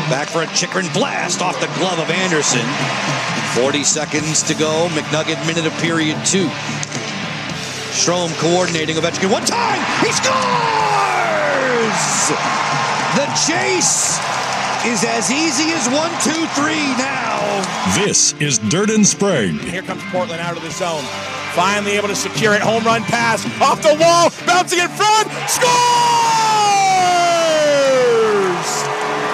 Back for a Chikrin blast off the glove of Anderson. 40 seconds to go. McNugget minute of period 2. Strome coordinating Ovechkin. One time! He scores! The chase is as easy as 1, 2, 3 now. This is Dirt and Sprague. Here comes Portland out of the zone. Finally able to secure it. Home run pass off the wall. Bouncing in front. Scores!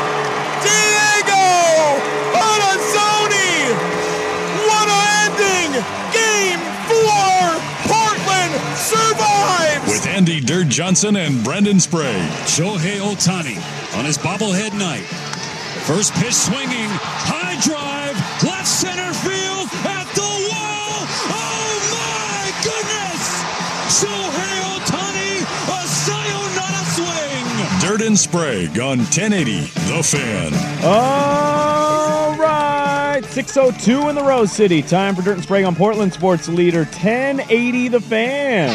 Diego Bonazzoni! What a ending! Game 4! Portland survives! With Andy Dirt Johnson and Brendan Sprague. Shohei Ohtani on his bobblehead night. First pitch swinging, high drive, left center field, at the wall. Oh my goodness! Shohei Ohtani, a sayonara swing. Dirt and Sprague on 1080 The Fan. All right, 6:02 in the Rose City. Time for Dirt and Sprague on Portland Sports Leader 1080 The Fan.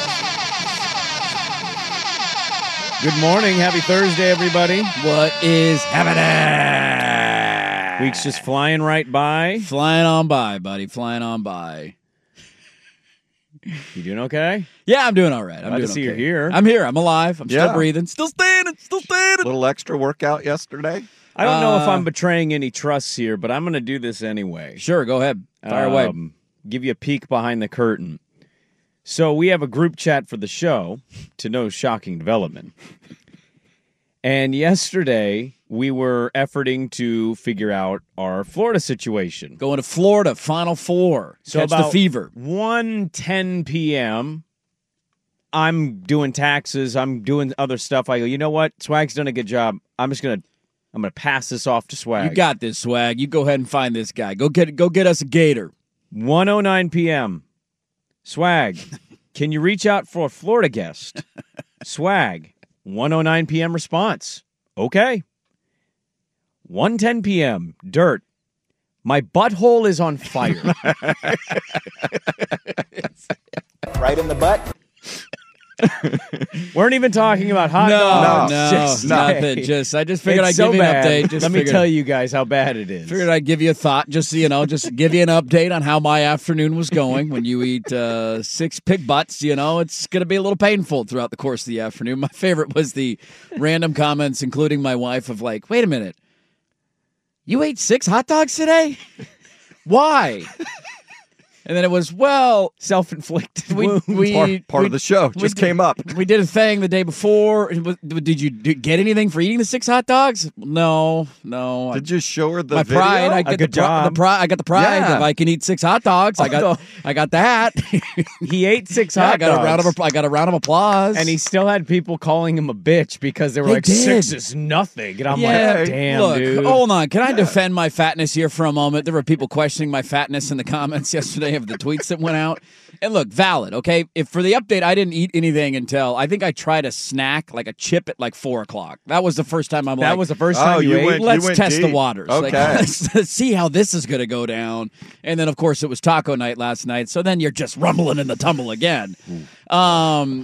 Good morning. Happy Thursday, everybody. What is happening? Week's just flying right by. Flying on by, buddy. Flying on by. You doing okay? Yeah, I'm doing all right. Glad to see you're here. I'm here. I'm alive. I'm still breathing. Still standing. Still standing. Little extra workout yesterday. I don't know if I'm betraying any trusts here, but I'm going to do this anyway. Sure, go ahead. Fire away. Give you a peek behind the curtain. So we have a group chat for the show, to no shocking development. And yesterday, we were efforting to figure out our Florida situation. Going to Florida, Final Four. So Catch about the fever. 1:10 p.m., I'm doing taxes. I'm doing other stuff. I go, you know what? Swag's done a good job. I'm gonna pass this off to Swag. You got this, Swag. You go ahead and find this guy. Go get us a gator. 1:09 p.m. Swag, can you reach out for a Florida guest? Swag, 1:09 p.m. response. Okay. 1:10 p.m. Dirt. My butthole is on fire. Right in the butt. Weren't even talking about hot dogs. Nothing. I just figured I'd give you an update. Let me tell you guys how bad it is. Figured I'd give you a thought, just give you an update on how my afternoon was going. When you eat 6 pig butts, it's going to be a little painful throughout the course of the afternoon. My favorite was the random comments, including my wife, of like, wait a minute. You ate 6 hot dogs today? Why? And then it was, self-inflicted Part of the show just came up. We did a thing the day before. Did you get anything for eating the 6 hot dogs? No. Did you show her the my video? pride? I got the pride. Yeah. If I can eat 6 hot dogs, I got that. He ate 6 hot dogs. I got a round of applause. And he still had people calling him a bitch because they were like, 6 is nothing. And I'm like, damn, look, dude. Hold on. Can I defend my fatness here for a moment? There were people questioning my fatness in the comments yesterday of the tweets that went out. And look, valid, okay? If for the update, I didn't eat anything until, I think I tried a snack, like a chip at like 4 o'clock. That was the first time That was the first time you ate? Let's test the waters. Okay. Let's see how this is going to go down. And then, of course, it was taco night last night. So then you're just rumbling in the tumble again. Homemade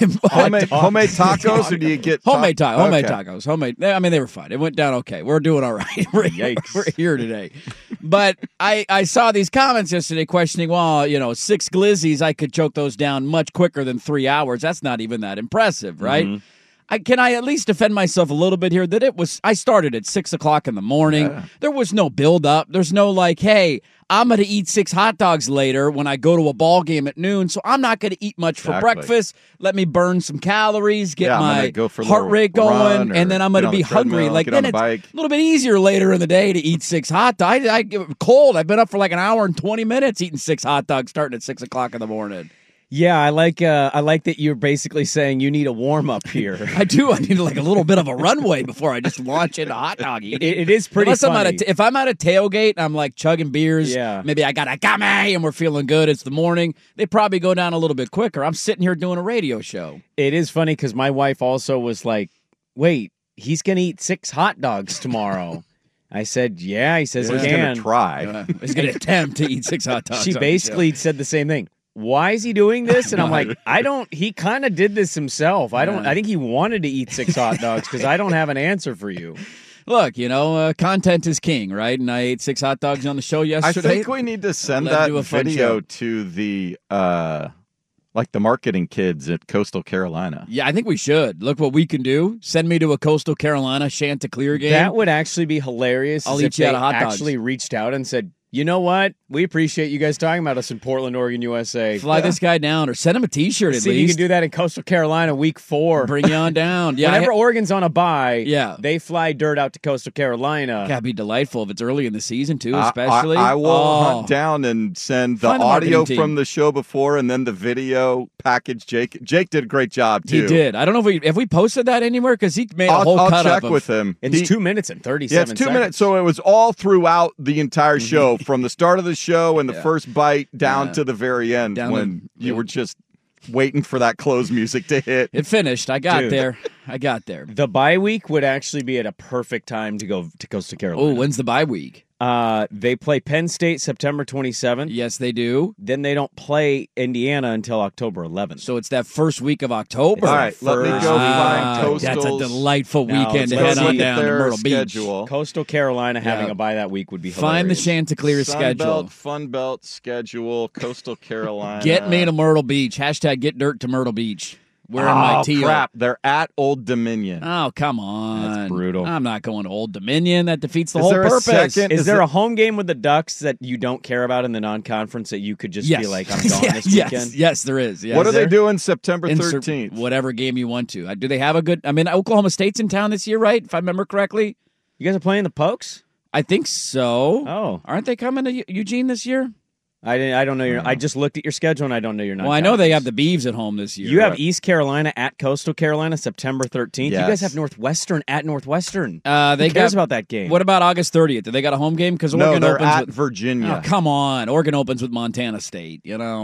tacos, or do you get homemade tacos? Homemade. I mean, they were fine. It went down okay. We're doing all right. We're here today. But I saw these comments yesterday questioning, 6 glizzies, I could choke those down much quicker than 3 hours. That's not even that impressive, right? Mm-hmm. Can I at least defend myself a little bit here that I started at 6 o'clock in the morning. Yeah. There was no build up. There's no like, hey, I'm going to eat 6 hot dogs later when I go to a ball game at noon, so I'm not going to eat much for breakfast. Let me burn some calories, get my heart rate going, and then I'm going to be hungry. Like, then it's a little bit easier later in the day to eat 6 hot dogs. I get cold. I've been up for like an hour and 20 minutes eating 6 hot dogs starting at 6 o'clock in the morning. Yeah, I like that you're basically saying you need a warm-up here. I do. I need like a little bit of a runway before I just launch into hot dog eating. It is pretty funny. If I'm at a tailgate and I'm like chugging beers, yeah. Maybe I got a gummy and we're feeling good, it's the morning, they probably go down a little bit quicker. I'm sitting here doing a radio show. It is funny because my wife also was like, wait, he's going to eat 6 hot dogs tomorrow. I said, yeah. He says he can. He's going to try. He's going to attempt to eat 6 hot dogs. She basically said the same thing. Why is he doing this? And I'm like, he kind of did this himself. I think he wanted to eat 6 hot dogs because I don't have an answer for you. Look, content is king, right? And I ate 6 hot dogs on the show yesterday. I think we need to send that video to the the marketing kids at Coastal Carolina. Yeah, I think we should. Look what we can do. Send me to a Coastal Carolina Chanticleer game. That would actually be hilarious. I'll eat you out of hot dogs. Actually reached out and said, you know what? We appreciate you guys talking about us in Portland, Oregon, USA. Fly this guy down or send him a T-shirt at least. See if you can do that in Coastal Carolina week 4. Bring you on down. Yeah, Whenever Oregon's on a bye, yeah, they fly dirt out to Coastal Carolina. That'd be delightful if it's early in the season, too, especially. I will hunt down and send the audio from the show before and then the video package. Jake did a great job, too. He did. I don't know if we posted that anywhere because he made a whole cut I'll check with him. It's 2 minutes and 37 seconds. Yeah, it's 2 minutes. So it was all throughout the entire show, from the start of the show and the first bite down to the very end when you were just waiting for that close music to hit. It finished. I got there. The bye week would actually be at a perfect time to go to Coastal Carolina. Oh, when's the bye week? They play Penn State September 27th. Yes, they do. Then they don't play Indiana until October 11th. So it's that first week of October. All right, let me go find Coastal's. That's a delightful weekend to head on down to Myrtle schedule. Beach. Coastal Carolina having a bye that week would be hilarious. Find the Chanticleer schedule. Fun Belt schedule, Coastal Carolina. Get me to Myrtle Beach. # get dirt to Myrtle Beach. Wearing my tee. Crap. They're at Old Dominion. Oh, come on. That's brutal. I'm not going to Old Dominion. That defeats the whole purpose. Is there a home game with the Ducks that you don't care about in the non-conference that you could just be like, I'm gone this weekend? Yes, there is. Yes. What are they doing September 13th? Whatever game you want to. Do they have a good... Oklahoma State's in town this year, right? If I remember correctly. You guys are playing the Pokes? I think so. Oh. Aren't they coming to Eugene this year? I don't know. I just looked at your schedule, and I don't know your. Well, I know they have the Beavs at home this year. You have East Carolina at Coastal Carolina September 13th. Yes. You guys have Northwestern at Northwestern. Who cares about that game? What about August 30th? Do they got a home game? Because Oregon they're opens at with Virginia. Oh, come on, Oregon opens with Montana State.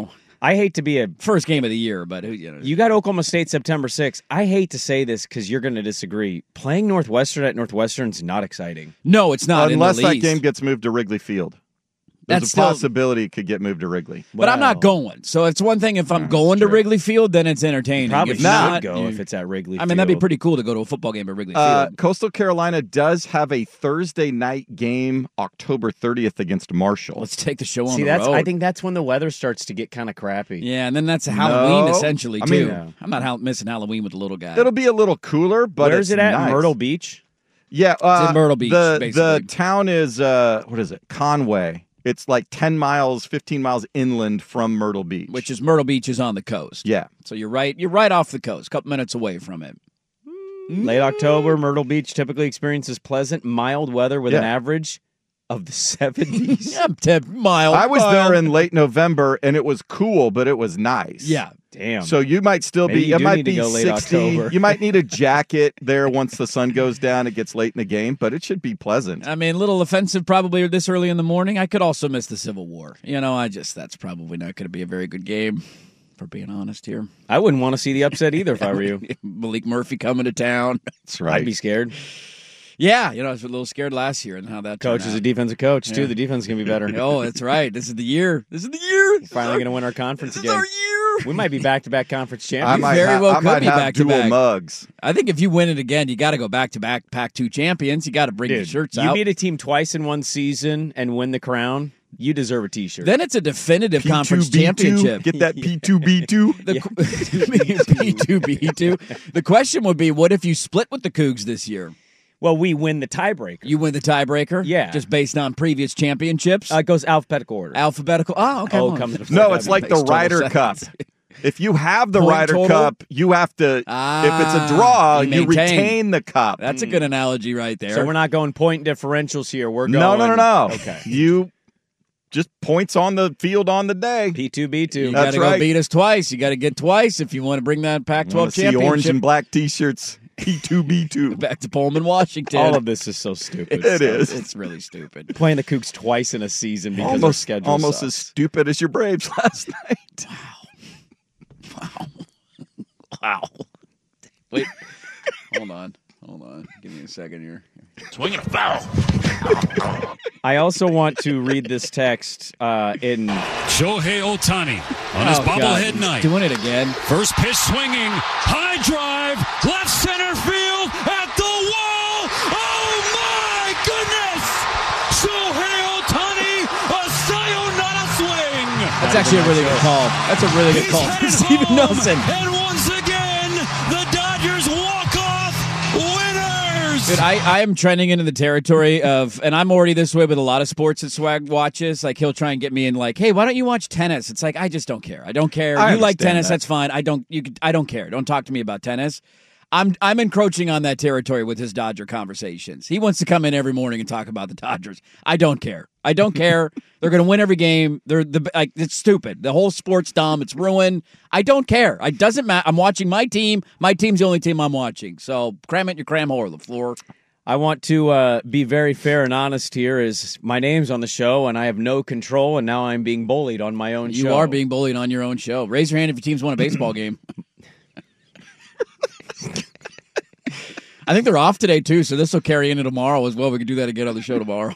I hate to be a first game of the year, but you got Oklahoma State September 6th. I hate to say this because you're going to disagree. Playing Northwestern at Northwestern is not exciting. No, it's not. Unless that game gets moved to Wrigley Field. There's a possibility it could get moved to Wrigley. But I'm not going. So it's one thing if I'm going to Wrigley Field, then it's entertaining. Probably if not, should go if it's at Wrigley Field. I mean, that'd be pretty cool to go to a football game at Wrigley Field. Coastal Carolina does have a Thursday night game October 30th against Marshall. Let's take the show on the road. I think that's when the weather starts to get kind of crappy. Yeah, and then that's Halloween essentially, too. I'm not missing Halloween with the little guy. It'll be a little cooler, but where's it at? Nice. Myrtle Beach? Yeah. It's in Myrtle Beach, basically. The town is, what is it? Conway. It's like 10 miles, 15 miles inland from Myrtle Beach. Which is Myrtle Beach is on the coast. Yeah. So you're right off the coast, a couple minutes away from it. Late October, Myrtle Beach typically experiences pleasant, mild weather with an average of the 70s. Mild. I was there in late November, and it was cool, but it was nice. Yeah. Damn. So you might still Maybe it might be go 60. October. You might need a jacket there once the sun goes down. It gets late in the game, but it should be pleasant. I mean, a little offensive probably this early in the morning. I could also miss the Civil War. That's probably not going to be a very good game, for being honest here. I wouldn't want to see the upset either if I were you. Malik Murphy coming to town. That's right. I'd be scared. Yeah, I was a little scared last year and how that coach is a defensive coach, too. The defense is going to be better. Oh, that's right. This is the year. We're finally going to win our conference again. This is our year. We might be back-to-back conference champions. I might have dual mugs. I think if you win it again, you got to go back-to-back Pac-2 champions. You got to bring the shirts out. You beat a team twice in one season and win the crown, you deserve a T-shirt. Then it's a definitive conference championship. Get that P2B2? P2B2. The question would be, what if you split with the Cougs this year? Well, we win the tiebreaker. You win the tiebreaker? Yeah. Just based on previous championships? It goes alphabetical order. Alphabetical? Oh, okay. No, it's like the Ryder Cup. If you have the Ryder Cup, you have to, if it's a draw, you retain the cup. That's a good analogy right there. So we're not going point differentials here. We're going. No. Okay. You just points on the field on the day. P2B2. You got to go beat us twice. You got to get twice if you want to bring that Pac-12 championship. See orange and black T-shirts. P2B2. Back to Pullman, Washington. All of this is so stupid. It is. It's really stupid. Playing the Cougs twice in a season because their schedule almost sucks. as stupid as your Braves last night. Wow. Wait. Hold on. Give me a second here. Swinging a foul. I also want to read this text in Shohei Ohtani on his bobblehead night. Doing it again. First pitch swinging, high drive, left center field at the wall. Oh my That's actually a really good call. That's a really good call. Steven Nelson. And once again, the Dodgers walk off winners. Dude, I am trending into the territory of, and I'm already this way with a lot of sports that Swag watches. Like, he'll try and get me in, like, hey, why don't you watch tennis? It's like, I just don't care. I don't care. You like tennis, that's fine. I don't care. Don't talk to me about tennis. I'm encroaching on that territory with his Dodger conversations. He wants to come in every morning and talk about the Dodgers. I don't care. I don't care. They're going to win every game. It's stupid. The whole sport's dumb. It's ruined. I don't care. It doesn't matter. I'm watching my team. My team's the only team I'm watching. So cram it in your cram hole, LaFleur. I want to be very fair and honest here. Is my name's on the show, and I have no control, and now I'm being bullied on my own show. You are being bullied on your own show. Raise your hand if your team's won a baseball game. I think they're off today, too, so this will carry into tomorrow as well. We can do that again on the show tomorrow.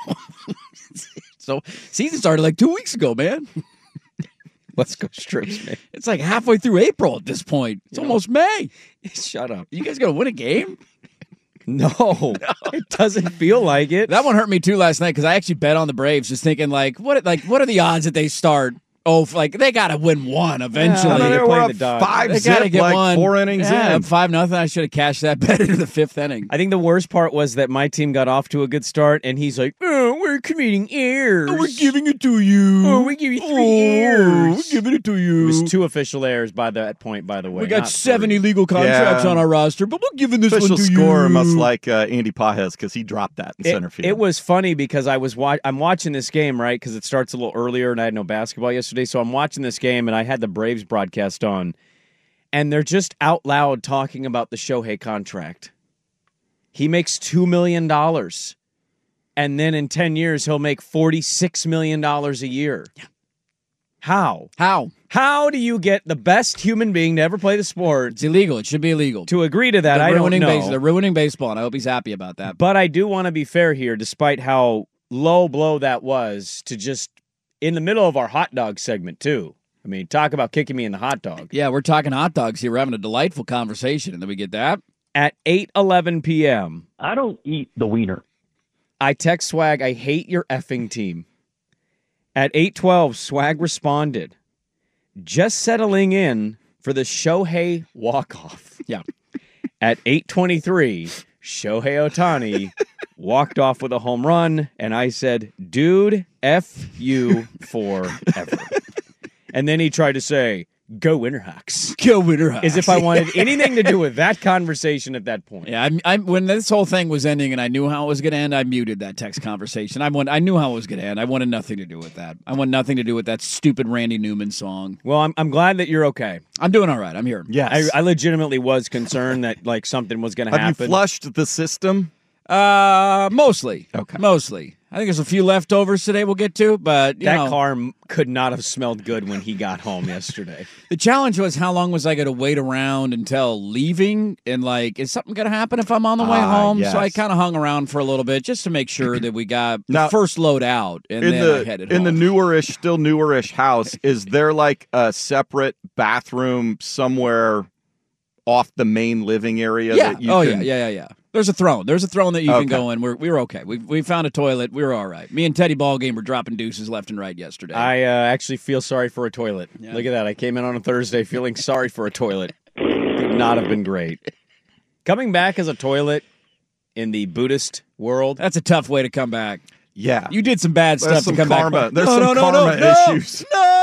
So, season started like 2 weeks ago, man. Let's go Strips, man. It's like halfway through April at this point. It's almost May. Shut up. You guys going to win a game? No, it doesn't feel like it. That one hurt me, too, last night because I actually bet on the Braves just thinking, what are the odds that they start? Oh, they got to win one eventually. Yeah, they're playing up the Dodgers. 5-zip, get like one. 4 innings in. 5-0. I should have cashed that bet into the 5th inning. I think the worst part was that my team got off to a good start, and he's like, "Oh, we're committing errors. Oh, we're giving it to you. Oh, we give you 3 errors. We're giving it to you. It was 2 official errors by that point, by the way. We got not 7 3. illegal contracts on our roster, but we're giving this Official one to scorer you. must like Andy Pajes because he dropped that in center field. It was funny because I'm watching this game, right, because it starts a little earlier, and I had no basketball yesterday, so I'm watching this game, and I had the Braves broadcast on, and they're just out loud talking about the Shohei contract. He makes $2 million, and then in 10 years, he'll make $46 million a year. Yeah. How? How do you get the best human being to ever play the sport? It's illegal. It should be illegal. To agree to that, I don't know. They're ruining baseball, and I hope he's happy about that. But I do want to be fair here, despite how low blow that was, to just, in the middle of our hot dog segment, too. I mean, talk about kicking me in the hot dog. Yeah, we're talking hot dogs here. We're having a delightful conversation, and then we get that. At 8:11 p.m. I don't eat the wiener. I text Swag, I hate your effing team. At 8:12, Swag responded, just settling in for the Shohei walk-off. Yeah. At 8:23, Shohei Ohtani walked off with a home run, and I said, dude, F you forever. And then he tried to say, go Winterhawks. Go Winterhawks. As if I wanted anything to do with that conversation at that point. Yeah, when this whole thing was ending and I knew how it was going to end, I muted that text conversation. I knew how it was going to end. I wanted nothing to do with that. I want nothing to do with that stupid Randy Newman song. Well, I'm glad that you're okay. I'm doing all right. I'm here. Yes. I legitimately was concerned that like something was going to happen. Have you flushed the system? Mostly. Okay. Mostly. I think there's a few leftovers today we'll get to, but that car could not have smelled good when he got home yesterday. The challenge was how long was I going to wait around until leaving, and like, is something going to happen if I'm on the way home? Yes. So I kind of hung around for a little bit just to make sure that we got the first load out, and then I headed home. In the still newer-ish house, is there like a separate bathroom somewhere off the main living area? Yeah. That you can... Yeah. There's a throne. There's a throne that you can go in. We were okay. We found a toilet. We were all right. Me and Teddy Ballgame were dropping deuces left and right yesterday. I actually feel sorry for a toilet. Yeah. Look at that. I came in on a Thursday feeling sorry for a toilet. Could not have been great. Coming back as a toilet in the Buddhist world. That's a tough way to come back. Yeah. You did some bad stuff to come back. There's some karma issues. No!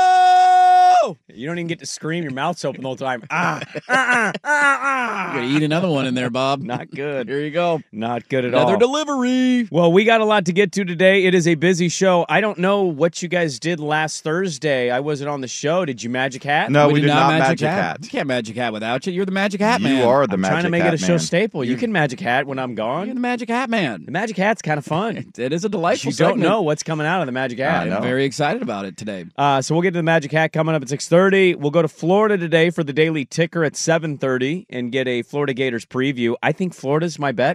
You don't even get to scream. Your mouth's open the whole time. You're going to eat another one in there, Bob. Not good. Here you go. Not good at all. Another delivery. Well, we got a lot to get to today. It is a busy show. I don't know what you guys did last Thursday. I wasn't on the show. Did you magic hat? No, we did not magic hat. You can't magic hat without you. You're the magic hat man. You are the I'm magic hat man. trying to make it a show staple. You can magic hat when I'm gone. You're the magic hat man. The magic hat's kind of fun. It is a delightful You segment. don't know what's coming out of the magic hat. I'm very excited about it today. So we'll get to the magic hat coming up at 6:30. We'll go to Florida today for the Daily Ticker at 7:30 and get a Florida Gators preview. I think Florida's my bet.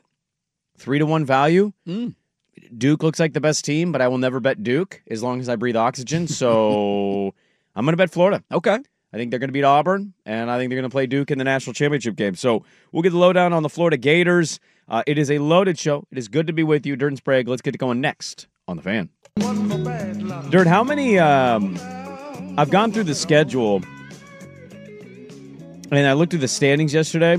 3-1 value. Duke looks like the best team, but I will never bet Duke as long as I breathe oxygen. So I'm going to bet Florida. Okay. I think they're going to beat Auburn, and I think they're going to play Duke in the national championship game. So we'll get the lowdown on the Florida Gators. It is a loaded show. It is good to be with you. Dirt and Sprague, let's get it going next on The Fan. Dirt, how many I've gone through the schedule, and I looked at the standings yesterday.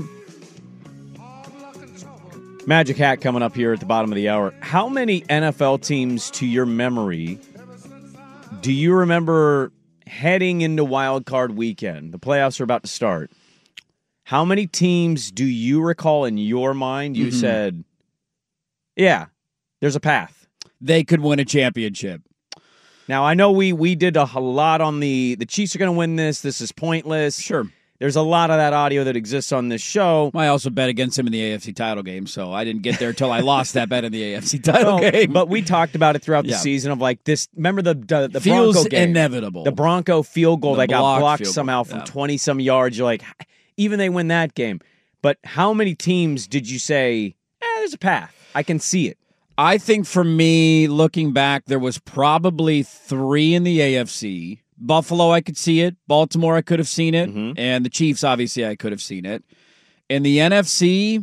Magic hat coming up here at the bottom of the hour. How many NFL teams, to your memory, do you remember heading into Wild Card Weekend? The playoffs are about to start. How many teams do you recall in your mind you said, yeah, there's a path? They could win a championship. Now, I know we did a lot on the Chiefs are going to win this. This is pointless. Sure. There's a lot of that audio that exists on this show. I also bet against him in the AFC title game, so I didn't get there until I lost that bet in the AFC title game. But we talked about it throughout the season of like this. Remember the feels Bronco game? Inevitable. The Bronco field goal that got blocked somehow from 20-some yards. You're like, even they win that game. But how many teams did you say, there's a path? I can see it. I think for me, looking back, there was probably 3 in the AFC. Buffalo, I could see it. Baltimore, I could have seen it. And the Chiefs, obviously, I could have seen it. In the NFC,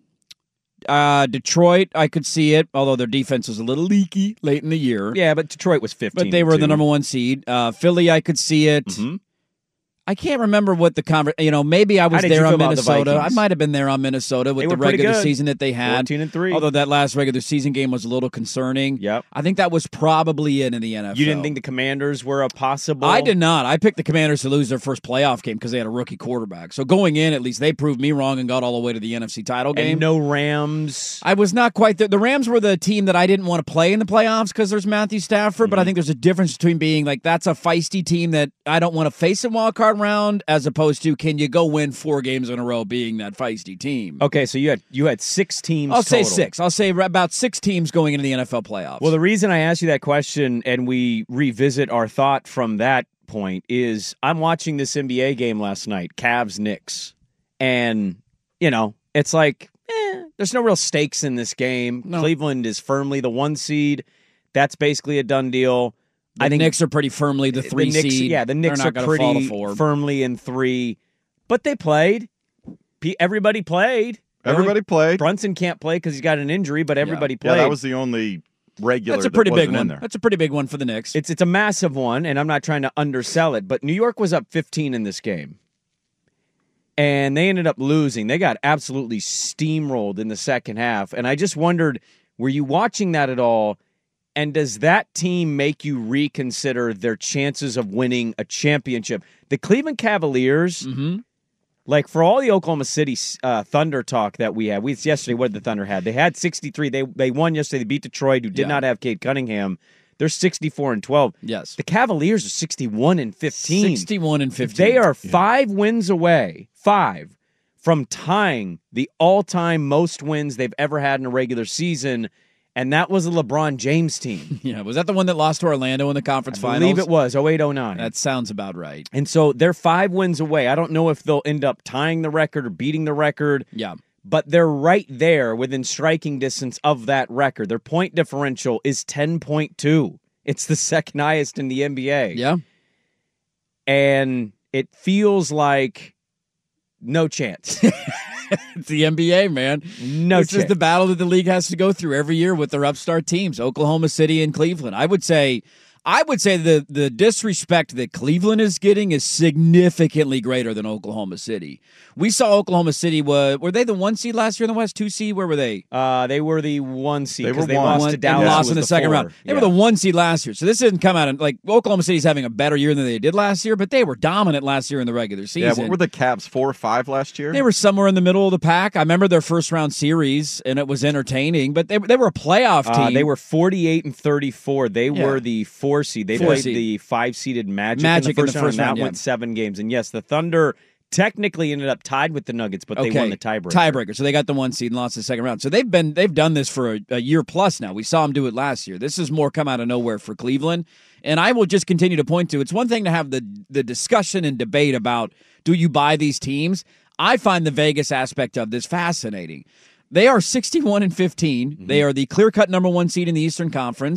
Detroit, I could see it, although their defense was a little leaky late in the year. Yeah, but Detroit was 15. But they were the number 1 seed. Philly, I could see it. I can't remember what the maybe I was there on Minnesota. I might have been there on Minnesota with the regular season that they had. 14-3. Although that last regular season game was a little concerning. Yep. I think that was probably in the NFL. You didn't think the Commanders were a possible? I did not. I picked the Commanders to lose their first playoff game because they had a rookie quarterback. So going in, at least they proved me wrong and got all the way to the NFC title game. And no Rams. I was not quite there. The Rams were the team that I didn't want to play in the playoffs because there's Matthew Stafford, but I think there's a difference between being like, that's a feisty team that I don't want to face in wild card round, as opposed to, can you go win 4 games in a row being that feisty team? Okay, so you had 6 teams I'll total. say 6. I'll say about 6 teams going into the NFL playoffs. Well, the reason I asked you that question and we revisit our thought from that point is I'm watching this NBA game last night, Cavs-Knicks, and, it's like, there's no real stakes in this game. No. Cleveland is firmly the 1 seed. That's basically a done deal. I think Knicks are pretty firmly the 3 seed. Yeah, the Knicks are pretty firmly in 3. But they played. Everybody played. Everybody played. Brunson can't play because he's got an injury, but everybody played. Yeah, that was the only regular. That's a pretty big one. There. That's a pretty big one for the Knicks. It's a massive one, and I'm not trying to undersell it, but New York was up 15 in this game. And they ended up losing. They got absolutely steamrolled in the second half. And I just wondered, were you watching that at all? And does that team make you reconsider their chances of winning a championship? The Cleveland Cavaliers, like for all the Oklahoma City Thunder talk that we had, yesterday, what did the Thunder have? They had 63. They won yesterday. They beat Detroit, who did not have Cade Cunningham. They're 64-12. Yes. The Cavaliers are 61-15. 61-15. They are 5 wins away, 5, from tying the all-time most wins they've ever had in a regular season. And that was a LeBron James team. Yeah, was that the one that lost to Orlando in the conference finals? I believe it was, 08-09. That sounds about right. And so they're 5 wins away. I don't know if they'll end up tying the record or beating the record. Yeah. But they're right there within striking distance of that record. Their point differential is 10.2. It's the second highest in the NBA. Yeah. And it feels like no chance. It's the NBA, man. This is the battle that the league has to go through every year with their upstart teams, Oklahoma City and Cleveland. I would say the disrespect that Cleveland is getting is significantly greater than Oklahoma City. We saw Oklahoma City, were they the 1 seed last year in the West, 2 seed? Where were they? They were the 1 seed because they lost to Dallas. And lost in the second round. They were the 1 seed last year. So this didn't come out like Oklahoma City's having a better year than they did last year, but they were dominant last year in the regular season. Yeah, what were the Cavs, 4 or 5 last year? They were somewhere in the middle of the pack. I remember their first round series, and it was entertaining, but they were a playoff team. They were 48-34. They were the 4 seed. They played the 5-seeded Magic in the first round. That went 7 games. And yes, the Thunder technically ended up tied with the Nuggets, but they won the tiebreaker. So they got the 1 seed and lost the second round. So they've done this for a year plus now. We saw them do it last year. This is more come out of nowhere for Cleveland. And I will just continue to point to, it's one thing to have the discussion and debate about, do you buy these teams? I find the Vegas aspect of this fascinating. They are 61-15. They are the clear-cut number 1 seed in the Eastern Conference.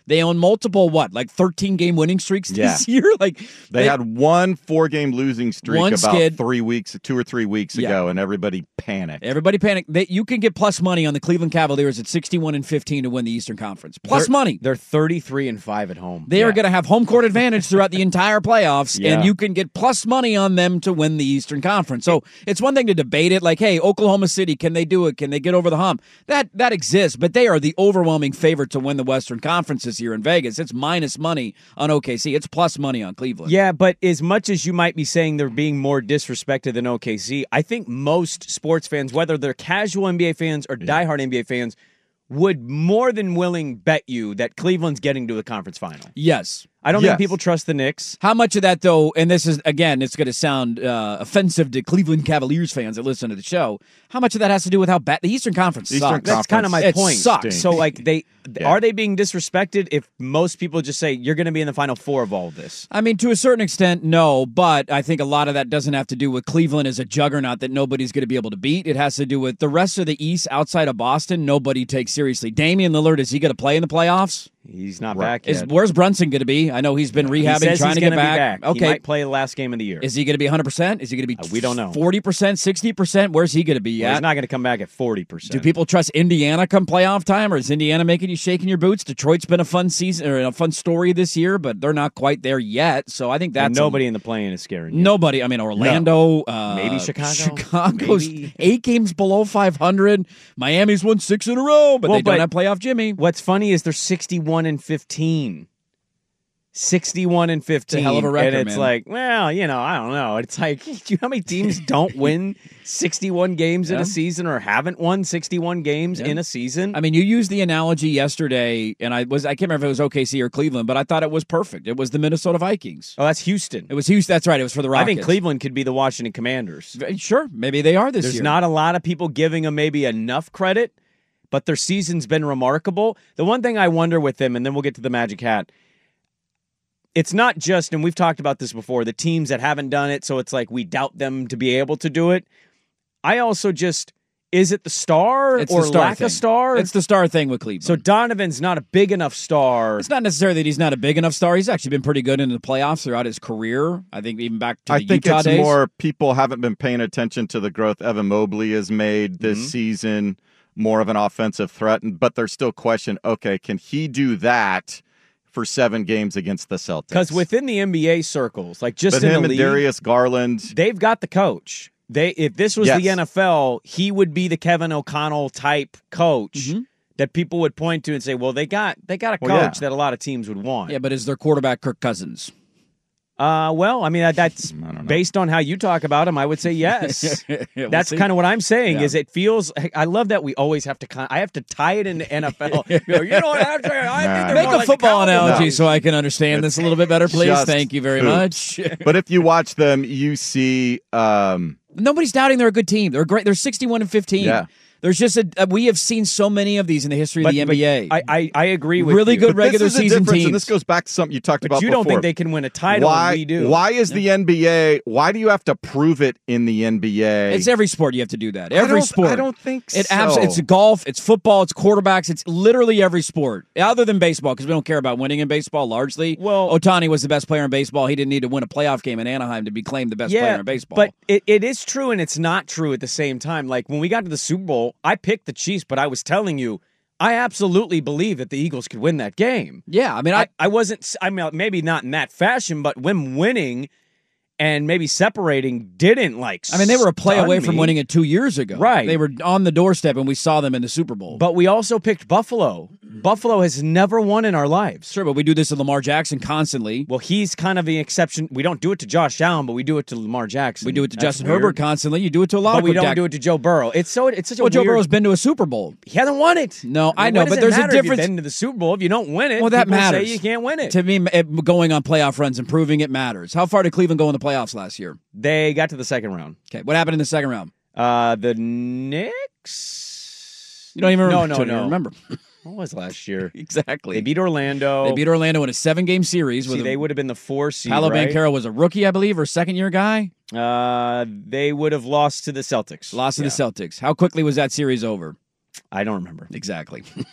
They own multiple, 13-game winning streaks this year? They had one 4-game losing streak about 2 or 3 weeks ago, and everybody panicked. You can get plus money on the Cleveland Cavaliers at 61-15 to win the Eastern Conference. Plus money. They're 33-5 at home. They are going to have home court advantage throughout the entire playoffs, and you can get plus money on them to win the Eastern Conference. So it's one thing to debate it, like, hey, Oklahoma City, can they do it? Can they get over the hump? That exists, but they are the overwhelming favorite to win the Western Conference this year in Vegas. It's minus money on OKC. It's plus money on Cleveland. Yeah, but as much as you might be saying they're being more disrespected than OKC, I think most sports fans, whether they're casual NBA fans or diehard NBA fans, would more than willing bet you that Cleveland's getting to the conference final. Yes. I don't think people trust the Knicks. How much of that, though, and this is, again, it's going to sound offensive to Cleveland Cavaliers fans that listen to the show, how much of that has to do with how bad the Eastern Conference sucks? That's kind of my point. It sucks. So, are they being disrespected if most people just say, you're going to be in the Final Four of all of this? I mean, to a certain extent, no, but I think a lot of that doesn't have to do with Cleveland as a juggernaut that nobody's going to be able to beat. It has to do with the rest of the East outside of Boston, nobody takes seriously. Damian Lillard, is he going to play in the playoffs? He's not back yet. Where's Brunson going to be? I know he's been rehabbing, trying to get back. Okay. He might play the last game of the year. Is he going to be 100%? Is he going to be we don't know. 40%, 60%? Where's he going to be at? He's not going to come back at 40%. Do people trust Indiana come playoff time, or is Indiana making you shaking your boots? Detroit's been a fun season or a fun story this year, but they're not quite there yet. So I think that's nobody in the play-in is scaring you. Nobody. I mean, Orlando, maybe Chicago. Chicago's 8 games below 500. Miami's won 6 in a row, but they don't have playoff Jimmy. What's funny is they're 61-15. 61-15. It's a hell of a record, and it's like, well, I don't know. It's like, do you know how many teams don't win 61 games in a season or haven't won 61 games in a season? I mean, you used the analogy yesterday, and I can't remember if it was OKC or Cleveland, but I thought it was perfect. It was the Minnesota Vikings. Oh, that's Houston. It was Houston. That's right. It was for the Rockets. I think Cleveland could be the Washington Commanders. Sure. Maybe they are this year. There's not a lot of people giving them maybe enough credit, but their season's been remarkable. The one thing I wonder with them, and then we'll get to the Magic Hat, it's not just, and we've talked about this before, the teams that haven't done it, so it's like we doubt them to be able to do it. I also just, is it the star or lack of star? It's the star thing with Cleveland. So Donovan's not a big enough star. It's not necessarily that he's not a big enough star. He's actually been pretty good in the playoffs throughout his career. I think even back to the Utah days. I think it's more people haven't been paying attention to the growth Evan Mobley has made this season, more of an offensive threat, but there's still question, okay, can he do that for 7 games against the Celtics? Because within the NBA circles, like just in him the league, and Darius Garland, they've got the coach. If this was the NFL, he would be the Kevin O'Connell type coach that people would point to and say, well, they got a coach that a lot of teams would want. Yeah, but is their quarterback Kirk Cousins? Well, I mean, that's based on how you talk about him, I would say yes. That's kind of what I'm saying, is it feels, I love that we always have to, I have to tie it into NFL. You know what I'm saying? I think make a football analogy so I can understand this a little bit better, please. Thank you very much. But if you watch them, you see... nobody's doubting they're a good team. They're great. They're 61-15. Yeah. There's just we have seen so many of these in the history of the NBA. I agree with really you. Good regular season teams. And this goes back to something you talked about before. You don't think they can win a title? Why, we do. Why is the NBA? Why do you have to prove it in the NBA? It's every sport you have to do that. Every sport. I don't think so. It's golf. It's football. It's quarterbacks. It's literally every sport other than baseball, because we don't care about winning in baseball largely. Well, Ohtani was the best player in baseball. He didn't need to win a playoff game in Anaheim to be claimed the best player in baseball. But it is true and it's not true at the same time. Like when we got to the Super Bowl, I picked the Chiefs, but I was telling you, I absolutely believe that the Eagles could win that game. Yeah, I mean, I wasn't. I mean, maybe not in that fashion, but when winning and maybe separating didn't like. I mean, they were a play away from winning it 2 years ago. Right, they were on the doorstep, and we saw them in the Super Bowl. But we also picked Buffalo. Buffalo has never won in our lives. Sure, but we do this to Lamar Jackson constantly. Well, he's kind of the exception. We don't do it to Josh Allen, but we do it to Lamar Jackson. We do it to Justin Herbert constantly. You do it to a lot but of we don't do it to Joe Burrow. It's such a weird... Joe Burrow's been to a Super Bowl. He hasn't won it. No, I know, but there's a difference. If you've been to the Super Bowl, if you don't win it, well, that people matters. say you can't win it. To me, going on playoff runs and proving it matters. How far did Cleveland go in the playoffs last year? They got to the second round. Okay, what happened in the second round? The Knicks. You don't even remember? No. Remember. What was last year? Exactly. They beat Orlando. They beat Orlando in a 7-game series. They would have been the 4 seed, Paolo right? Banchero was a rookie, I believe, or second-year guy. They would have lost to the Celtics. Lost to the Celtics. How quickly was that series over? I don't remember. Exactly.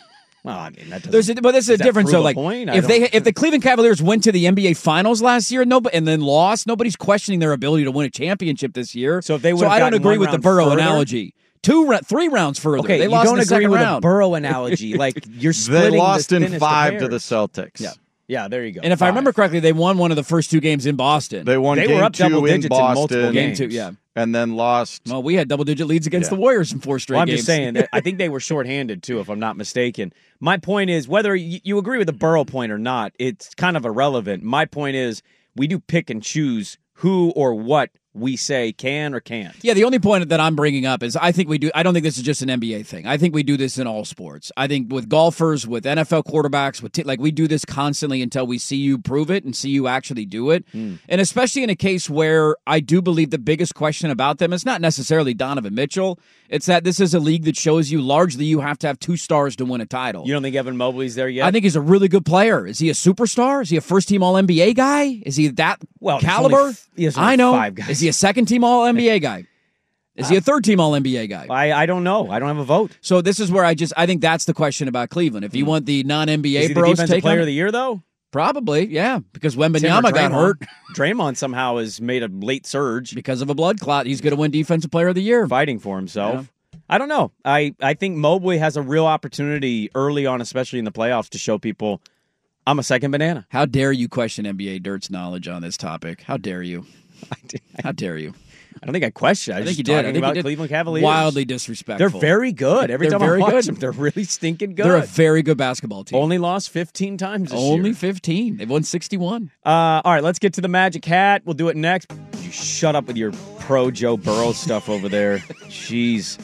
Well, I mean, that doesn't. But there's a difference. So, like, point? if the Cleveland Cavaliers went to the NBA Finals last year and then lost, nobody's questioning their ability to win a championship this year. So if they I don't agree with the Burrow further? analogy. 3 rounds further. Okay, they lost you don't in the agree second with round. a Burrow analogy. Like you're splitting. They lost the in thinnest 5 of to the hairs. Celtics. Yeah, there you go. And if I remember correctly, they won one of the first 2 games in Boston. They won They game were up 2 double in digits in multiple Boston. games. Game 2, yeah. And then lost. Well, we had double-digit leads against the Warriors in 4 straight Well, I'm games. just saying that I think they were shorthanded too, if I'm not mistaken. My point is, whether you agree with the Burrow point or not, it's kind of irrelevant. My point is, we do pick and choose who or what we say can or can't. Yeah, the only point that I'm bringing up is I think we do. I don't think this is just an NBA thing. I think we do this in all sports. I think with golfers, with NFL quarterbacks, like we do this constantly until we see you prove it and see you actually do it. And especially in a case where I do believe the biggest question about them is not necessarily Donovan Mitchell. It's that this is a league that shows you largely you have to have 2 stars to win a title. You don't think Evan Mobley's there yet? I think he's a really good player. Is he a superstar? Is he a first-team All-NBA guy? Is he that caliber? There's only I know. 5 guys. Is he a second-team All-NBA guy? Is he a third-team All-NBA guy? I don't know. I don't have a vote. So this is where I think that's the question about Cleveland. If you want the non-NBA Is he the bros defensive take player on of the year, though? Probably, yeah, because Tim or Wembanyama got Draymond? hurt Draymond somehow has made a late surge. because of a blood clot. He's going to win Defensive Player of the Year. Fighting for himself. I don't know. I think Mobley has a real opportunity early on, especially in the playoffs, to show people I'm a second banana. How dare you question NBA Dirt's knowledge on this topic? How dare you? How dare you? I don't think I questioned. I think was you just did. I talking think you about did. Cleveland Cavaliers. Wildly disrespectful. They're very good. Every They're time very I watch good. them, they're really stinking good. They're a very good basketball team. Only lost 15 times this Only year. 15. They've won 61. All right, let's get to the Magic Hat. We'll do it next. You shut up with your pro Joe Burrow stuff over there. Jeez.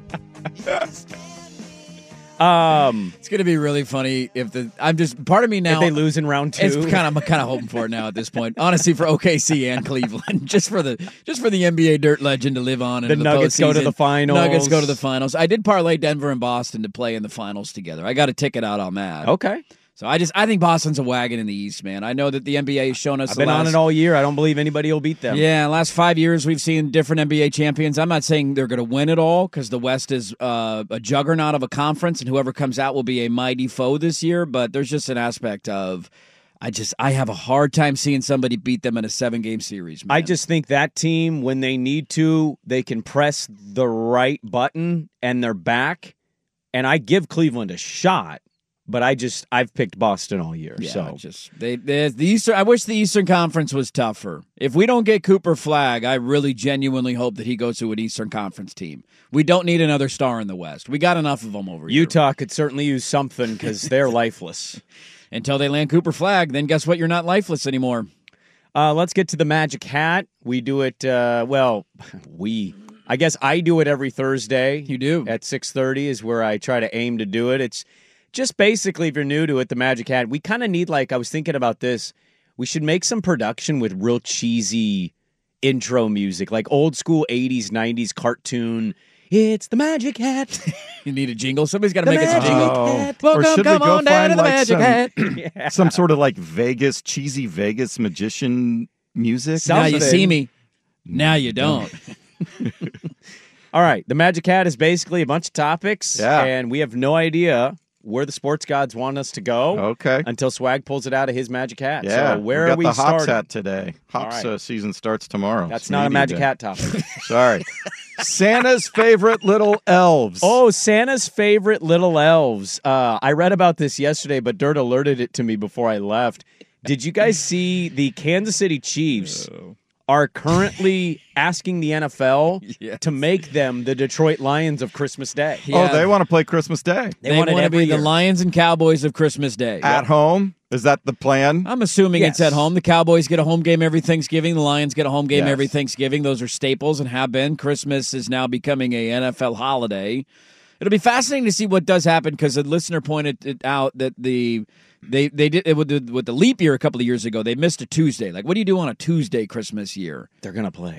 It's going to be really funny if part of me now. If they lose in round 2. It's I'm kind of hoping for it now at this point. Honestly, for OKC and Cleveland, just for the NBA Dirt legend to live on. The Nuggets go to the finals. Nuggets go to the finals. I did parlay Denver and Boston to play in the finals together. I got a ticket out on that. Okay. So I think Boston's a wagon in the East, man. I know that the NBA has shown us. I've been on it all year. I don't believe anybody will beat them. Yeah, last 5 years we've seen different NBA champions. I'm not saying they're going to win it all because the West is a juggernaut of a conference, and whoever comes out will be a mighty foe this year. But there's just an aspect of I have a hard time seeing somebody beat them in a 7-game series. Man. I just think that team, when they need to, they can press the right button and they're back. And I give Cleveland a shot. But I've picked Boston all year. Yeah, so the Eastern. I wish the Eastern Conference was tougher. If we don't get Cooper Flagg, I really genuinely hope that he goes to an Eastern Conference team. We don't need another star in the West. We got enough of them over here. Utah could certainly use something because they're lifeless. Until they land Cooper Flagg, then guess what? You're not lifeless anymore. Let's get to the Magic Hat. We do it. I guess I do it every Thursday. You do at 6:30 is where I try to aim to do it. It's just basically, if you're new to it, the Magic Hat, we kind of need, I was thinking about this, we should make some production with real cheesy intro music, like old school 80s, 90s cartoon. It's the Magic Hat. You need a jingle? Somebody's got to make us a jingle. Or should we go find some sort of cheesy Vegas magician music? Now you see me. Now you don't. All right. The Magic Hat is basically a bunch of topics, and we have no idea where the sports gods want us to go. Okay. Until Swag pulls it out of his Magic Hat. Yeah. So where are we the Hops starting? hat today. Hops season starts tomorrow. That's not a Magic Hat topic. Sorry. Santa's favorite little elves. Oh, Santa's favorite little elves. I read about this yesterday, but Dirt alerted it to me before I left. Did you guys see the Kansas City Chiefs are currently asking the NFL to make them the Detroit Lions of Christmas Day? Yeah. Oh, they want to play Christmas Day. They want to be the Lions and Cowboys of Christmas Day. At home? Is that the plan? I'm assuming it's at home. The Cowboys get a home game every Thanksgiving. The Lions get a home game every Thanksgiving. Those are staples and have been. Christmas is now becoming a NFL holiday. It'll be fascinating to see what does happen because a listener pointed it out that they did it with the leap year a couple of years ago. They missed a Tuesday. Like, what do you do on a Tuesday Christmas year? They're going to play.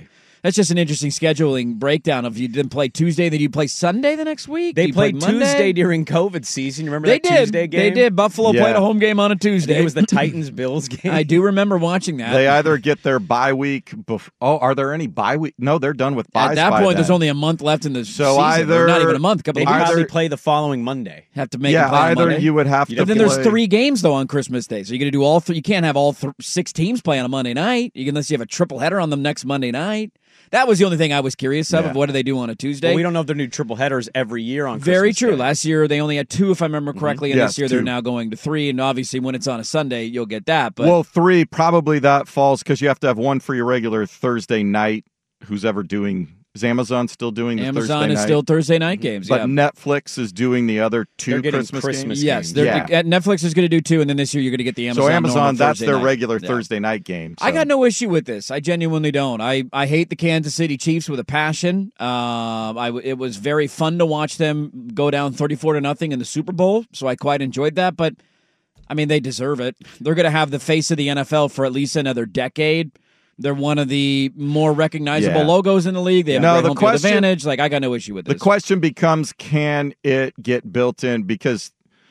That's just an interesting scheduling breakdown of you didn't play Tuesday, then you play Sunday the next week? They You played Monday? Tuesday during COVID season. You remember They that did. Tuesday game? They did. Buffalo Yeah. played a home game on a I Tuesday. think it was the Titans-Bills game. I do remember watching that. They either get their bye week. Are there any bye week? No, they're done with byes. At that by point, there's then. only a month left in the So season. either- Or not even a month. They Couple of weeks. probably play the following Monday. Have to make them play on either Monday. you would have to. And then there's play- 3 games though on Christmas Day, so you're going to do all 3. You can't have all 6 teams play on a Monday night, unless you have a triple header on them next Monday night. That was the only thing I was curious of. Yeah. Of what do they do on a Tuesday? Well, we don't know if they're new triple headers every year on Very Christmas true. Day. Last year they only had 2, if I remember correctly, and Yes, this year they're 2. now going to 3. And obviously, when it's on a Sunday, you'll get that. But Well, 3 probably that falls because you have to have one for your regular Thursday night. Who's ever doing? Is Amazon still doing the Thursday Amazon night? is still Thursday night games. But yeah. Netflix is doing the other 2 They're getting Christmas Christmas games. Yes, games. Netflix is going to do 2, and then this year you're going to get the Amazon. So normal Amazon, that's Thursday their night. regular Yeah. Thursday night game. I so. got no issue with this. I genuinely don't. I hate the Kansas City Chiefs with a passion. It was very fun to watch them go down 34-0 in the Super Bowl, so I quite enjoyed that. But I mean, they deserve it. They're going to have the face of the NFL for at least another decade. They're one of the more recognizable Yeah. logos in the league. They have No, great the home field question- advantage. Like, I got no issue with The this. question becomes, can it get built in? Because,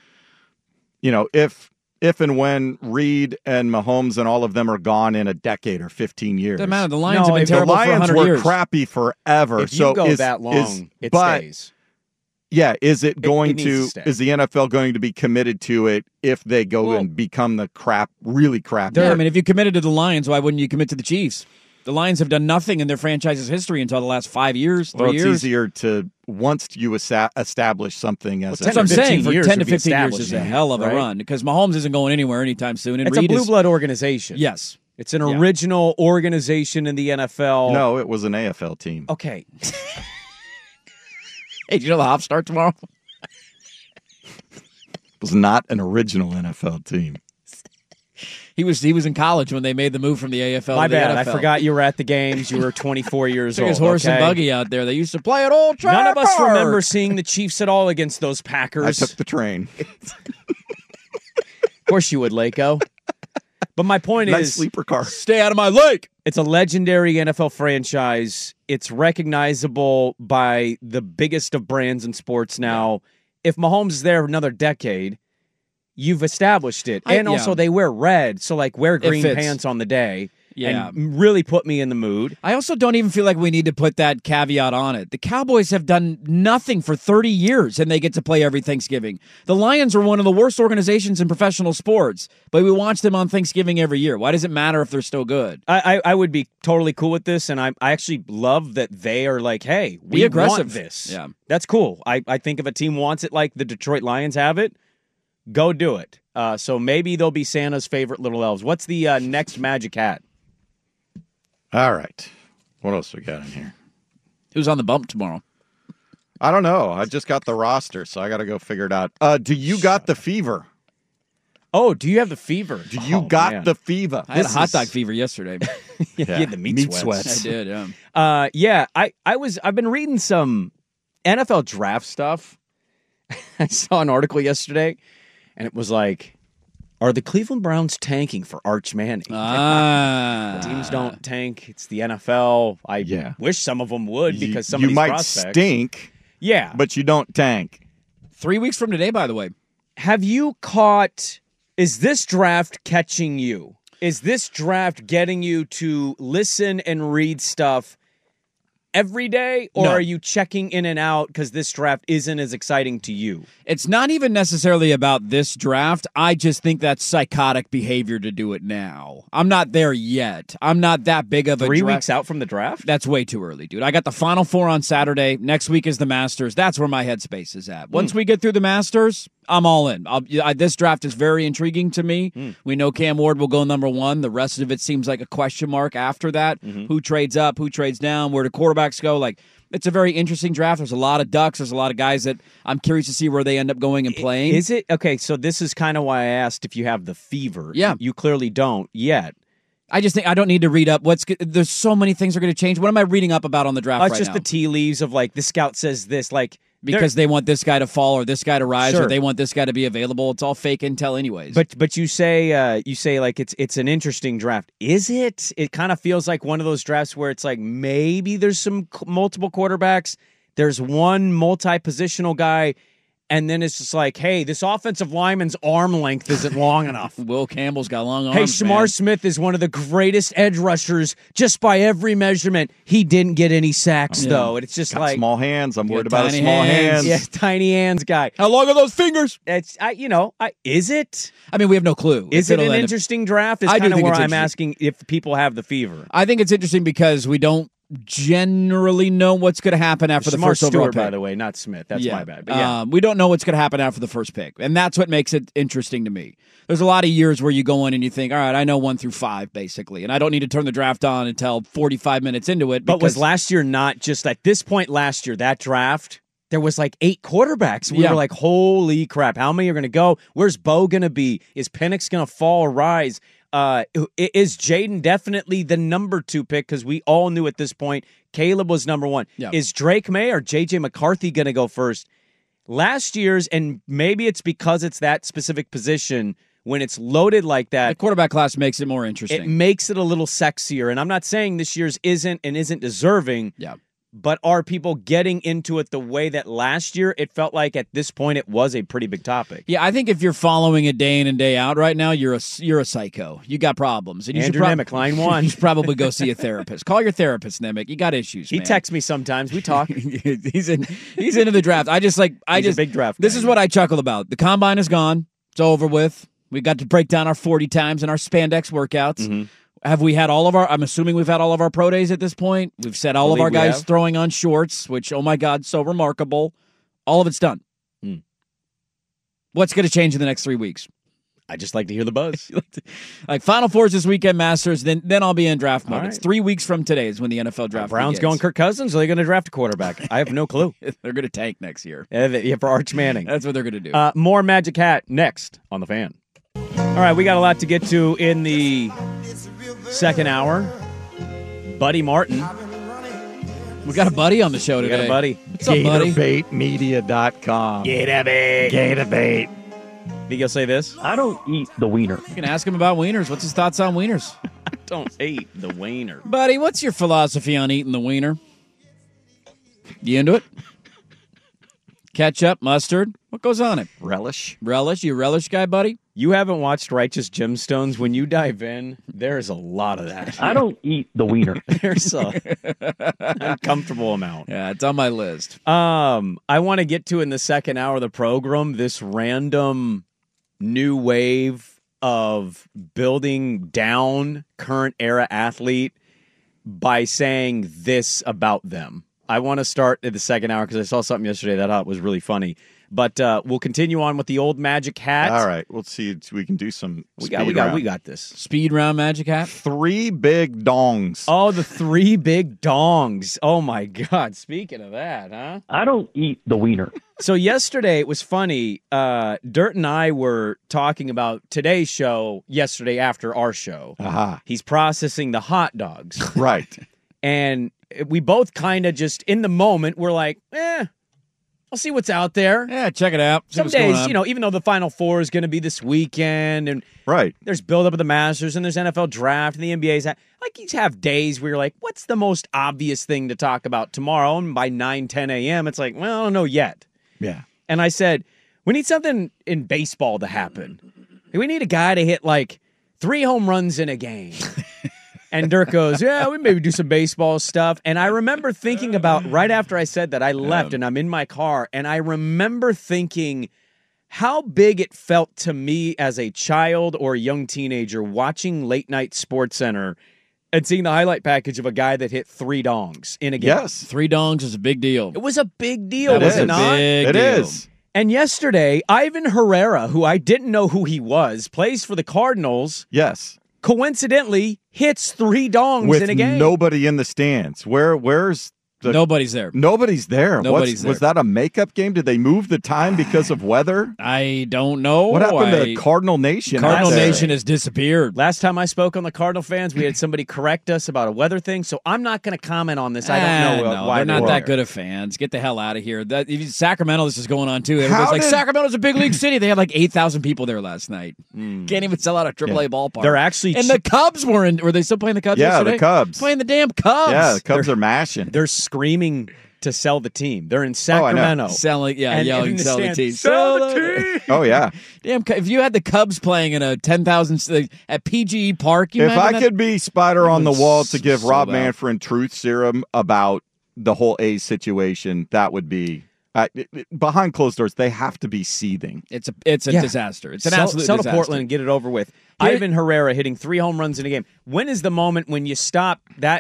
if and when Reed and Mahomes and all of them are gone in a decade or 15 years. Doesn't matter. The Lions No, have been if the terrible the for Lions 100 were years. crappy forever. If so you go is, that long, it but, stays. Yeah, is it going needs to to stay. is the NFL going to be committed to it if they go Well, and become the really crap? Yeah, I mean, if you committed to the Lions, why wouldn't you commit to the Chiefs? The Lions have done nothing in their franchise's history until the last 5 years, 3 well, it's years. easier to once you establish something as That's what I'm 10 to saying. 15 For years 10 to would be 15 years is a establishing, hell of a right? run because Mahomes isn't going anywhere anytime soon. And It's Reed a blue is, blood organization. yes. It's an Yeah. original organization in the NFL. No, it was an AFL team. Okay. Hey, do you know the Hop start tomorrow? It was not an original NFL team. He was in college when they made the move from the AFL My to the bad. NFL. I forgot you were at the games. You were 24 years Took old. his horse okay? and buggy out there. They used to play at Old Trafford. None of us remember seeing the Chiefs at all against those I Packers. took the train. Of course you would, Lako. But my point Nice is, sleeper car. Stay out of my lake. it's a legendary NFL franchise. It's recognizable by the biggest of brands in sports now. If Mahomes is there another decade, you've established it. And also they wear red, so like wear green fits. pants on the day. Yeah. And really put me in the mood. I also don't even feel like we need to put that caveat on it. The Cowboys have done nothing for 30 years, and they get to play every Thanksgiving. The Lions are one of the worst organizations in professional sports, but we watch them on Thanksgiving every year. Why does it matter if they're still good? I would be totally cool with this, and I actually love that they are like, hey, we Be aggressive. want this. Yeah. That's cool. I think if a team wants it like the Detroit Lions have it, go do it. So maybe they'll be Santa's favorite little elves. What's the next magic hat? All right. What else we got in here? Who's on the bump tomorrow? I don't know. I just got the roster, so I got to go figure it out. Do you got the fever? Oh, do you have the fever? Do you got the fever? I had a hot dog fever yesterday. You had the meat sweats. I did, yeah. I've been reading some NFL draft stuff. I saw an article yesterday, and it was like, are the Cleveland Browns tanking for Arch Manning? Teams don't tank. It's the NFL. I wish some of them would because some of you these might prospects stink, yeah. but you don't tank. 3 weeks from today, by the way. Have you caught? Is this draft catching you? Is this draft getting you to listen and read stuff every day, or No. are you checking in and out because this draft isn't as exciting to you? It's not even necessarily about this draft. I just think that's psychotic behavior to do it now. I'm not there yet. I'm not that big of a 3 draft. weeks out from the draft? That's way too early, dude. I got the Final Four on Saturday. Next week is the Masters. That's where my headspace is at. Once we get through the Masters, I'm all in. This draft is very intriguing to me. We know Cam Ward will go number 1. The rest of it seems like a question mark after that. Who trades up? Who trades down? Where do quarterbacks go? Like, it's a very interesting draft. There's a lot of ducks. There's a lot of guys that I'm curious to see where they end up going and playing. Is it? Okay, so this is kind of why I asked if you have the fever. Yeah. You clearly don't yet. I just think I don't need to read up. There's so many things are going to change. What am I reading up about on the draft It's right just now? the tea leaves of like, the scout says this. Like, because they want this guy to fall or this guy to rise Sure. or they want this guy to be available. It's all fake intel anyways. But you say like it's an interesting draft. Is it? It kind of feels like one of those drafts where it's like maybe there's some multiple quarterbacks, there's one multi-positional guy, and then it's just like, hey, this offensive lineman's arm length isn't long enough. Will Campbell's got long arms. Hey, Shamar man. Smith is one of the greatest edge rushers just by every measurement. He didn't get any sacks, though. And it's just Got like small hands. I'm Got worried about a tiny small hands. hands. yeah, tiny hands guy. How long are those fingers? It's is it? I mean, we have no clue. Is If it it'll an end up- interesting draft? Is I do kind of think where it's I'm interesting. asking if people have the fever. I think it's interesting because we don't generally know what's going to happen after the Shamar first overall Stewart, pick. by the way, not Smith. That's my bad. But yeah. We don't know what's going to happen after the first pick, and that's what makes it interesting to me. There's a lot of years where you go in and you think, all right, I know 1 through 5, basically, and I don't need to turn the draft on until 45 minutes into it. But was because- last year not just at this point last year, that draft, there was like 8 quarterbacks. We Yeah. were like, holy crap, how many are going to go? Where's Bo going to be? Is Penix going to fall or rise? Is Jaden definitely the number 2 pick? Because we all knew at this point Caleb was number 1. Yeah. Is Drake May or J.J. McCarthy going to go first? Last year's, and maybe it's because it's that specific position, when it's loaded like the that, quarterback class makes it more it interesting. makes it a little sexier. And I'm not saying this year's isn't deserving. Yeah. But are people getting into it the way that last year it felt like at this point it was a pretty big topic? Yeah, I think if you're following it day in and day out right now, you're a psycho. You got problems. And you Andrew Nemec, line 1. You should probably go see a therapist. Call your therapist, Nemec. You got issues, He man. texts me sometimes. We talk. He's into the draft. He's a big draft This guy, is yeah. what I chuckle about. The combine is gone. It's over with. We got to break down our 40 times and our spandex workouts. Mm-hmm. Have we had all of our? I'm assuming we've had all of our pro days at this point. We've said all of Believe our we guys have. throwing on shorts, which oh my god, so remarkable. All of it's done. What's going to change in the next 3 weeks? I just like to hear the buzz. Like Final Fours this weekend, Masters. Then I'll be in draft mode. All It's right. 3 weeks from today is when the NFL draft. Browns begins. going Kirk Cousins, or are they going to draft a quarterback? I have no clue. They're going to tank next year. Yeah, for Arch Manning. That's what they're going to do. More Magic Hat next on The Fan. All right, we got a lot to get to in the second hour. Buddy Martin. We got a buddy on the show We today. got a buddy. What's up, buddy? GatorBaitMedia.com. Gatabait. Gatabait. Think he'll say this? I don't eat the wiener. You can ask him about wieners. What's his thoughts on wieners? Don't hate the wiener. Buddy, what's your philosophy on eating the wiener? You into it? Ketchup, mustard. What goes on it? Relish. Relish? You a relish guy, buddy? You haven't watched Righteous Gemstones? When you dive in, there's a lot of that. I don't eat the wiener. There's a uncomfortable amount. Yeah, it's on my list. I want to get to in the second hour of the program this random new wave of building down current era athlete by saying this about them. I want to start at the second hour because I saw something yesterday that I thought was really funny. But we'll continue on with the old Magic Hat. All right. We'll see if we can do some we speed got round. this. Speed round magic hat. 3 big dongs. Oh, the 3 big dongs. Oh my God. Speaking of that, huh? I don't eat the wiener. So yesterday it was funny. Dirt and I were talking about today's show yesterday after our show. Aha. He's processing the hot dogs. Right. And we both kind of just in the moment we're like, I'll see what's out there. Yeah, check it out. See Some what's going days, on. even though the Final Four is going to be this weekend and Right. there's build up of the Masters and there's NFL draft and the NBA's like you have days where you're like, what's the most obvious thing to talk about tomorrow? And by 9, 10 a.m., it's like, well, I don't know yet. Yeah. And I said, we need something in baseball to happen. We need a guy to hit like 3 home runs in a game. And Dirk goes, yeah, we maybe do some baseball stuff. And I remember thinking about, right after I said that, I left and I'm in my car. And I remember thinking how big it felt to me as a child or a young teenager watching late night Sports Center and seeing the highlight package of a guy that hit 3 dongs in a game. Yes. 3 dongs is a big deal. It was a big deal, That was is it a not? big It deal. is. And yesterday, Ivan Herrera, who I didn't know who he was, plays for the Cardinals, Yes. coincidentally hits 3 dongs With in a game. nobody in the stands. Where's Nobody's there. Nobody's there. Nobody's there. Was that a makeup game? Did they move the time because of weather? I don't know. What happened to Cardinal Nation? Cardinal Nation has disappeared. Last time I spoke on the Cardinal fans, we had somebody correct us about a weather thing, so I'm not going to comment on this. I don't know why they're not were that there. good of fans. Get the hell out of here. Sacramento, this is going on too. Everybody's like, Sacramento's a big league city. They had like 8,000 people there last night. Can't even sell out a AAA ballpark. They're actually and the Cubs were they still playing the Cubs yesterday? The Cubs. Playing the damn Cubs. Yeah, the Cubs are mashing. They're screaming to sell the team. They're in Sacramento. Selling, and yelling, sell the team. Sell the team. Oh, yeah. Damn, if you had the Cubs playing in a 10,000 at PGE Park, if I could be Spider on the wall to give Rob out. Manfred truth serum about the whole A's situation, that would be behind closed doors. They have to be seething. It's a disaster. It's an absolute sell disaster. to Portland and get it over with. Ivan Herrera hitting 3 home runs in a game. When is the moment when you stop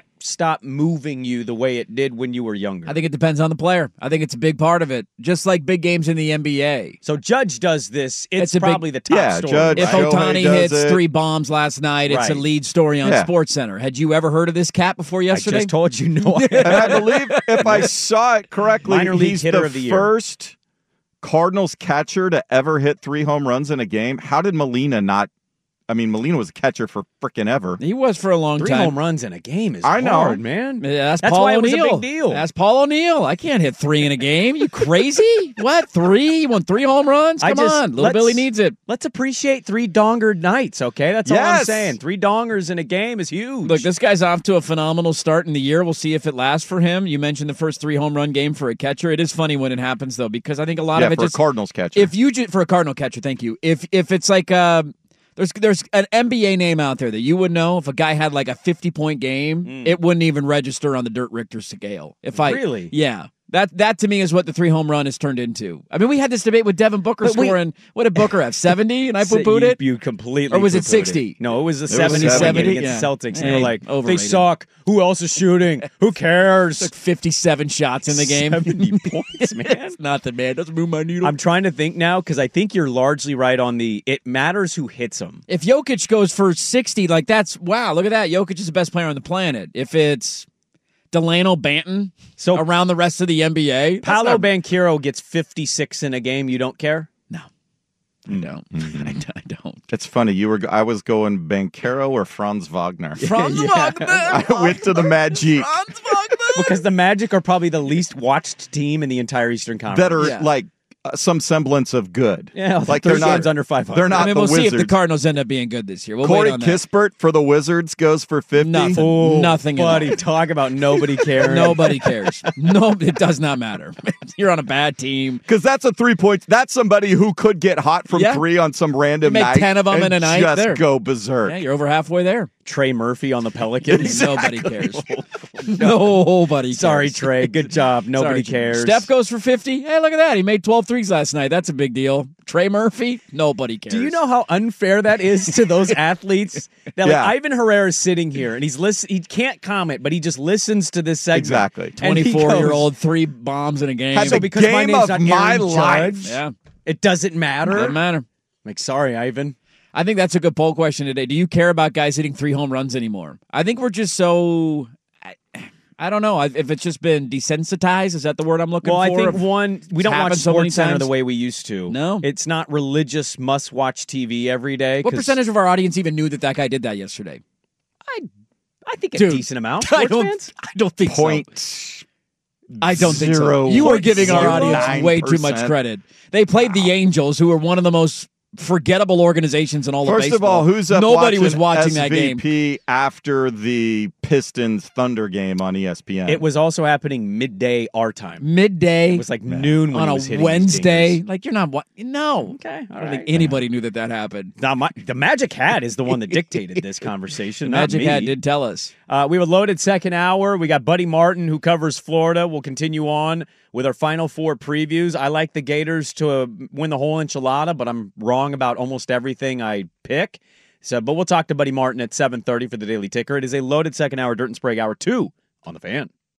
moving you the way it did when you were younger? I think it depends on the player. I think it's a big part of it. Just like big games in the NBA. So Judge does this. It's probably the top story. Judge, if Ohtani hits 3 bombs last night, it's a Right. lead story on SportsCenter. Had you ever heard of this cat before yesterday? I just told you no. And I believe, if I saw it correctly, Minor league he's hitter the of the year. first Cardinals catcher to ever hit 3 home runs in a game. How did Molina not? I mean, Molina was a catcher for frickin' ever. He was for a long 3 time. home runs in a game is I know. hard, man. Yeah, that's Paul why O'Neill. it was a big deal. That's Paul O'Neill. I can't hit 3 in a game. You crazy? What? 3? You want 3 home runs? Come on. Little Billy needs it. Let's appreciate 3 dongered nights, okay? That's all I'm Yes. saying. 3 dongers in a game is huge. Look, this guy's off to a phenomenal start in the year. We'll see if it lasts for him. You mentioned the first 3 home run game for a catcher. It is funny when it happens, though, because I think a lot of it for just a Cardinals catcher. If you for a Cardinal catcher, thank you. If it's like there's an NBA name out there that you would know if a guy had like a 50-point game, it wouldn't even register on the Dirt Richter scale. Really? Yeah. That to me is what the 3 home run has turned into. I mean, we had this debate with Devin Booker scoring. What did Booker have? 70, and I poo-pooed it. You completely. Or was it poo-pooed 60? No, it was the was 70 70 against the Celtics. Hey, And they were like, overrated. they suck. Who else is shooting? Who cares? Took 57 shots in the game. 70 points, man. It's nothing, man. Doesn't move my needle. I'm trying to think now because I think you're largely right on it matters who hits them. If Jokic goes for 60, like that's wow. Look at that. Jokic is the best player on the planet. If it's Delano Banton around the rest of the NBA, Paolo Banchero gets 56 in a game. You don't care? No, I don't. I don't. It's funny. I was going Banchero or Franz Wagner. Franz Wagner. I went to the Magic Franz Wagner. Because the Magic are probably the least watched team in the entire Eastern Conference. that are like some semblance of good. Yeah, like their they're not games under 500. They're not I mean, the we'll see if Wizards. the Cardinals end up being good this year. We'll Corey wait on that. Kispert for the Wizards goes for 50. Nothing. Oh, Nothing at all. buddy, talk about nobody caring. Nobody cares. No, it does not matter. You're on a bad team. Because that's a 3 points. That's somebody who could get hot from 3 on some random Make night. 10 of them and in a night. Just There. go berserk. Yeah, you're over halfway there. Trey Murphy on the Pelicans. Nobody cares. Nobody cares. Sorry, Trey. Good job. Nobody Sorry, cares. Steph goes for 50. Hey, look at that. He made 12 threes last night. That's a big deal. Trey Murphy, nobody cares. Do you know how unfair that is to those athletes? That Yeah. Ivan Herrera is sitting here and he can't comment, but he just listens to this segment. Exactly. And he 24-year-old 3 bombs in a game. Had So the because my game name's of not my Aaron life. Judge, Yeah. it doesn't matter. Doesn't matter. Like, sorry, Ivan. I think that's a good poll question today. Do you care about guys hitting 3 home runs anymore? I think we're just so... I don't know if it's just been desensitized. Is that the word I'm looking Well, for? I think we don't watch happened so many SportsCenter times. the way we used to. No. It's not religious must-watch TV every day. What 'cause percentage of our audience even knew that guy did that yesterday? I think a Dude, decent amount. I Sports fans? don't think so. Point. I don't think so. Zero You are giving our 0.09%. audience way too much credit. They played the Angels, who are one of the most forgettable organizations in all of First baseball. of all, who's up Nobody was watching that game. SVP after the Pistons Thunder game on ESPN? It was also happening midday our time. Midday. It was like noon when on he a was hitting these Wednesday. dingers. Like, you're not... No. Okay, all I don't right. think anybody knew that happened. Now, the Magic Hat is the one that dictated this conversation. not Magic me. Hat did tell us. We have a loaded second hour. We got Buddy Martin, who covers Florida. We'll continue on with our Final Four previews. I like the Gators to win the whole enchilada, but I'm wrong about almost everything I pick. But we'll talk to Buddy Martin at 7:30 for the Daily Ticker. It is a loaded second hour, Dirt and Sprague Hour 2 on The Fan.